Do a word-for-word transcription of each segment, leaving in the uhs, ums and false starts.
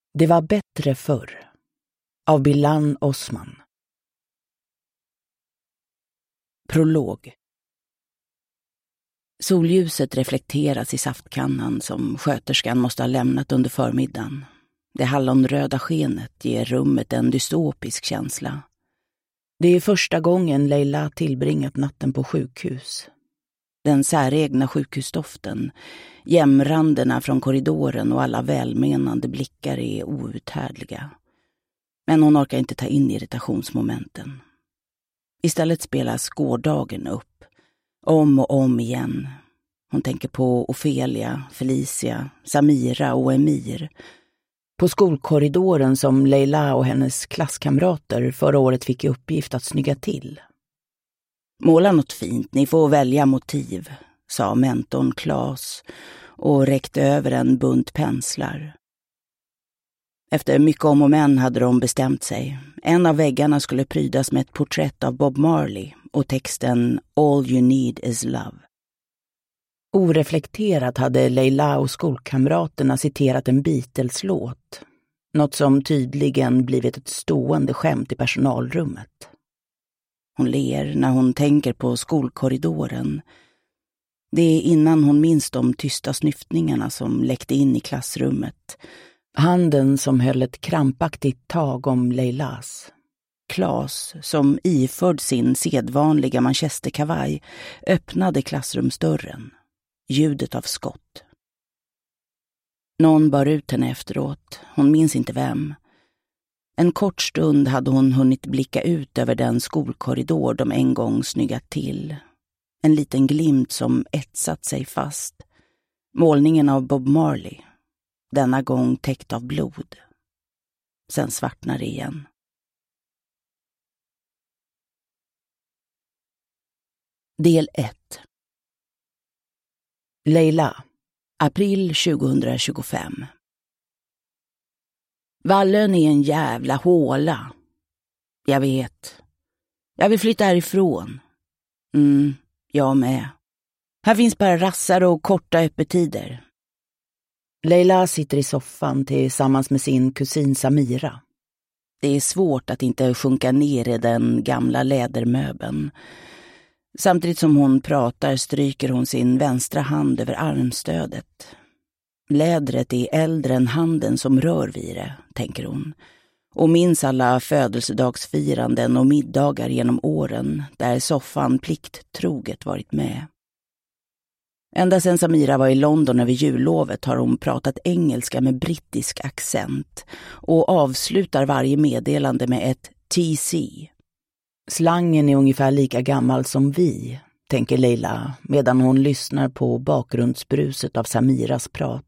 Det var bättre förr. Av Bilan Osman. Prolog. Solljuset reflekteras i saftkannan som sköterskan måste ha lämnat under förmiddagen. Det hallonröda skenet ger rummet en dystopisk känsla. Det är första gången Leila tillbringat natten på sjukhus. Den säregna sjukhusdoften, jämranderna från korridoren och alla välmenande blickar är outhärdliga. Men hon orkar inte ta in irritationsmomenten. Istället spelas gårdagen upp, om och om igen. Hon tänker på Ofelia, Felicia, Samira och Emir. På skolkorridoren som Leila och hennes klasskamrater förra året fick i uppgift att snygga till. Måla något fint, ni får välja motiv, sa mentorn Claes och räckte över en bunt penslar. Efter mycket om och men hade de bestämt sig. En av väggarna skulle prydas med ett porträtt av Bob Marley och texten All you need is love. Oreflekterat hade Leila och skolkamraterna citerat en Beatles-låt. Något som tydligen blivit ett stående skämt i personalrummet. Hon ler när hon tänker på skolkorridoren. Det är innan hon minns de tysta snyftningarna som läckte in i klassrummet. Handen som höll ett krampaktigt tag om Leilas. Claes, som iförd sin sedvanliga manchesterkavaj, öppnade klassrumsdörren. Ljudet av skott. Någon bar ut henne efteråt. Hon minns inte vem. En kort stund hade hon hunnit blicka ut över den skolkorridor de en gång snyggat till. En liten glimt som etsat sig fast. Målningen av Bob Marley. Denna gång täckt av blod. Sen svartnar det igen. Del ett. Leila. April tjugohundratjugofem. Vallön är en jävla håla. Jag vet. Jag vill flytta härifrån. Mm, jag med. Här finns bara rassar och korta öppettider. Leila sitter i soffan tillsammans med sin kusin Samira. Det är svårt att inte sjunka ner i den gamla lädermöbeln. Samtidigt som hon pratar stryker hon sin vänstra hand över armstödet. Lädret är äldre än handen som rör vid det, tänker hon. Och minns alla födelsedagsfiranden och middagar genom åren där soffan plikttroget varit med. Ända sedan Samira var i London över jullovet har hon pratat engelska med brittisk accent och avslutar varje meddelande med ett T C. Slangen är ungefär lika gammal som vi, tänker Leila medan hon lyssnar på bakgrundsbruset av Samiras prat.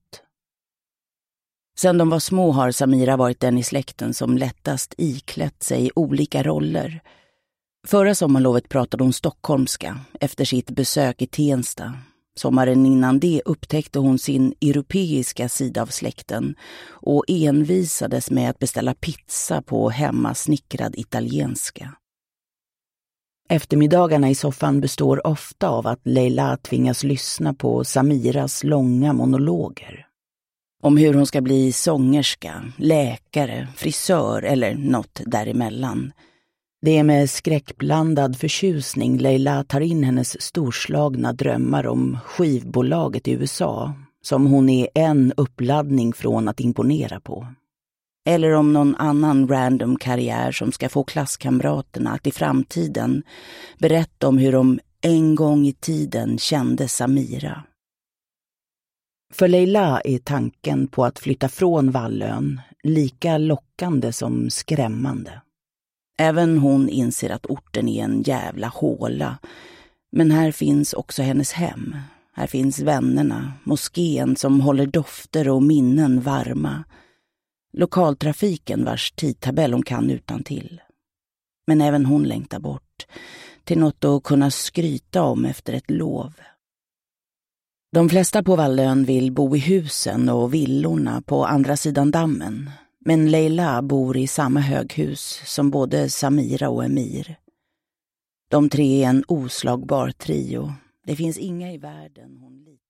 Sedan de var små har Samira varit den i släkten som lättast iklätt sig olika roller. Förra sommarlovet pratade hon stockholmska efter sitt besök i Tensta. Sommaren innan det upptäckte hon sin europeiska sida av släkten och envisades med att beställa pizza på hemmasnickrad italienska. Eftermiddagarna i soffan består ofta av att Leila tvingas lyssna på Samiras långa monologer. Om hur hon ska bli sångerska, läkare, frisör eller något däremellan. Det är med skräckblandad förtjusning Leila tar in hennes storslagna drömmar om skivbolaget i U S A, som hon är en uppladdning från att imponera på. Eller om någon annan random karriär som ska få klasskamraterna att i framtiden berätta om hur de en gång i tiden kände Samira. För Leila är tanken på att flytta från Vallön lika lockande som skrämmande. Även hon inser att orten är en jävla håla. Men här finns också hennes hem. Här finns vännerna, moskén som håller dofter och minnen varma. Lokaltrafiken vars tidtabell hon kan utan till. Men även hon längtar bort till något att kunna skryta om efter ett lov. De flesta på Vallön vill bo i husen och villorna på andra sidan dammen. Men Leila bor i samma höghus som både Samira och Emir. De tre är en oslagbar trio. Det finns inga i världen hon litar